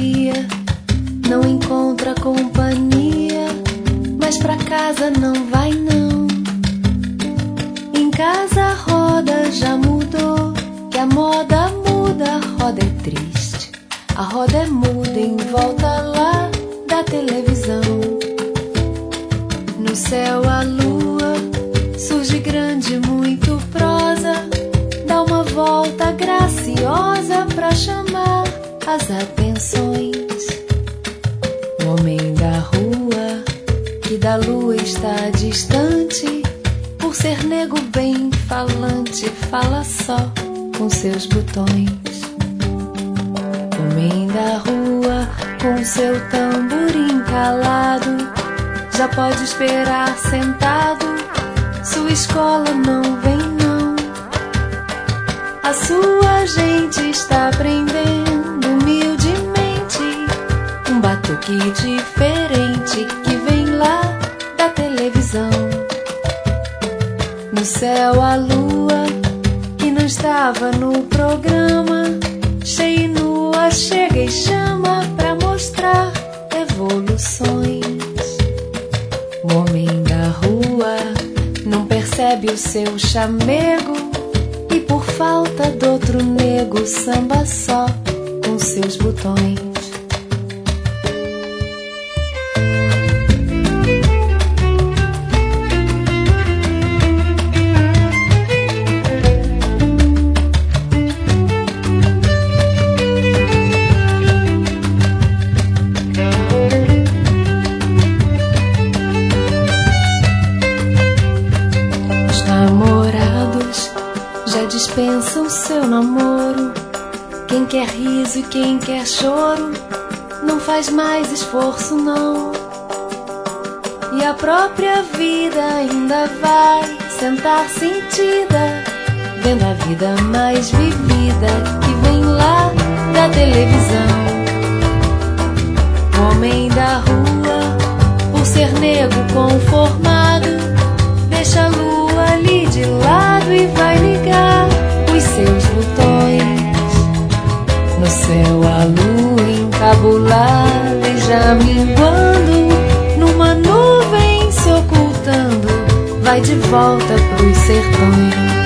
dia, não encontra companhia, mas pra casa não vai não. Em casa a roda já mudou, que a moda muda, a roda é triste, a roda é muda em volta lá da televisão. No céu a lua surge grande, muito prosa, dá uma volta graciosa pra chamar as atenções. O homem da rua, que da lua está distante, por ser nego bem falante, fala só com seus botões. O homem da rua, com seu tamborim calado, já pode esperar sentado, sua escola não vem não. A sua gente está aprendendo humildemente um batuque diferente que vem lá da televisão. No céu a lua, que não estava no programa, cheia e nua, chega e chama pra mostrar evoluções. O homem da rua não percebe o seu chamego e por falta do outro nego samba só com seus botões. Dispensa o seu namoro. Quem quer riso e quem quer choro não faz mais esforço não. E a própria vida ainda vai sentar sentida, vendo a vida mais vivida que vem lá da televisão. O homem da rua, por ser nego conformado, deixa a lua ali de lado e vai ligar os seus botões. No céu a lua encabulada e já minguando, numa nuvem se ocultando, vai de volta pros sertões.